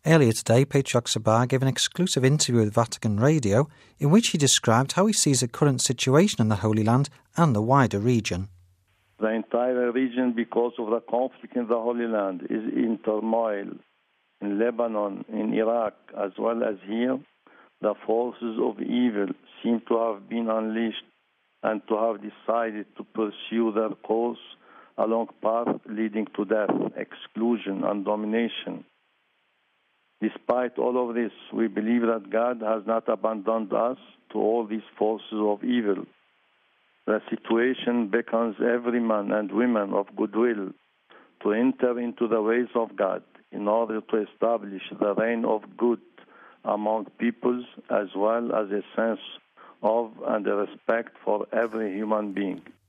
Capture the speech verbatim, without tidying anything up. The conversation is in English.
Earlier today, Patriarch Sabah gave an exclusive interview with Vatican Radio in which he described how he sees the current situation in the Holy Land and the wider region. The entire region, because of the conflict in the Holy Land, is in turmoil. In Lebanon, in Iraq, as well as here, the forces of evil seem to have been unleashed and to have decided to pursue their course along paths leading to death, exclusion, and domination. Despite all of this, we believe that God has not abandoned us to all these forces of evil. The situation beckons every man and woman of goodwill to enter into the ways of God in order to establish the reign of good among peoples, as well as a sense of and a respect for every human being.